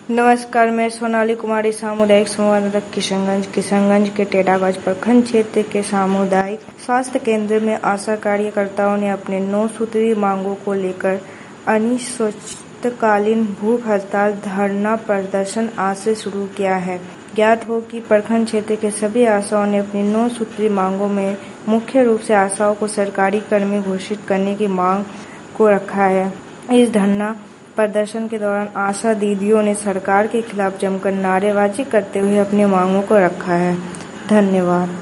नमस्कार, मैं सोनाली कुमारी, सामुदायिक संवाददाता किशनगंज के टेढ़ागंज प्रखंड क्षेत्र के सामुदायिक स्वास्थ्य केंद्र में आशा कार्यकर्ताओं ने अपने 9 सूत्री मांगों को लेकर अनिश्चितकालीन भूख हड़ताल धरना प्रदर्शन आज से शुरू किया है। ज्ञात हो कि प्रखंड क्षेत्र के सभी आशाओं ने अपनी 9 सूत्री मांगों में मुख्य रूप से आशाओं को सरकारी कर्मी घोषित करने की मांग को रखा है। इस धरना प्रदर्शन के दौरान आशा दीदियों ने सरकार के खिलाफ जमकर नारेबाजी करते हुए अपनी मांगों को रखा है। धन्यवाद।